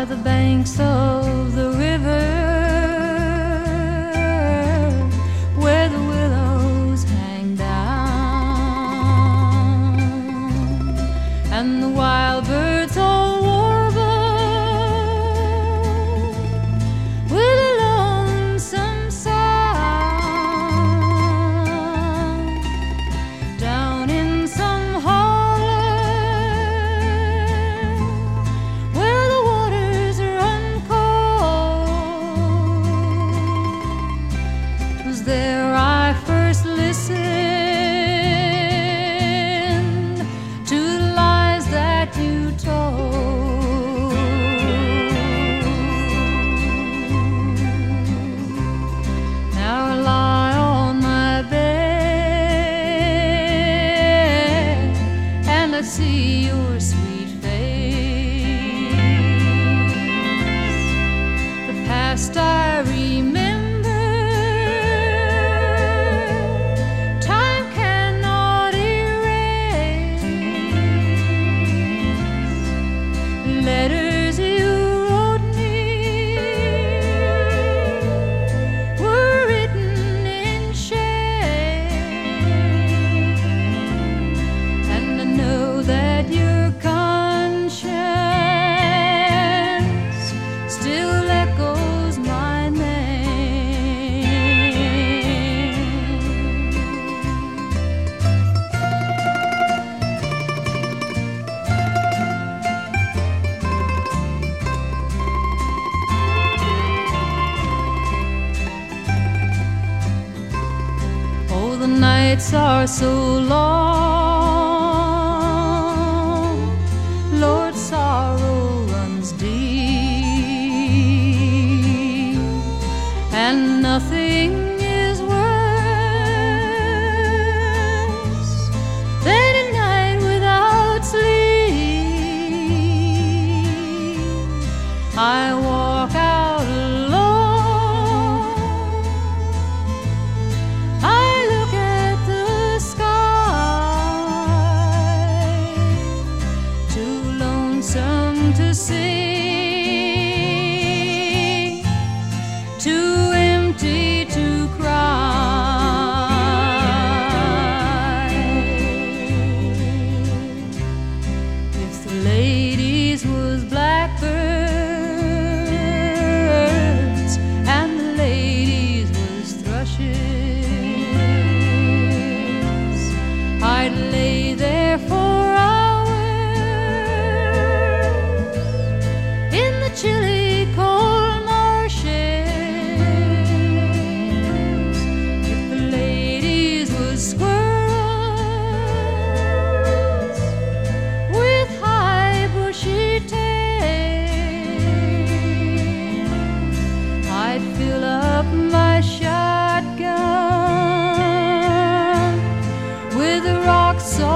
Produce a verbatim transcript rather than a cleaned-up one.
by the banks of the river, where the willows hang down and the wild birds all warble with a lonesome sound. Down in some hollow where the waters run cold, 'twas there I first listened to the lies that you told. Now I lie on my bed and I see your sweet face. The past I remember, time cannot erase. Letters you wrote me were written in shame, and I know that your conscience still echoes my name. Oh, the nights are so long, Lord, sorrow runs deep, and nothing is worse than a night without sleep. I walk out alone, I look at the sky, too lonesome to sing, too empty to cry. If the ladies was blackbirds and the ladies was thrushes, I'd lay there for hours in the chilly cold marshes. If the ladies was squirrels with high bushy tails, I'd fill up my shotgun with the rocks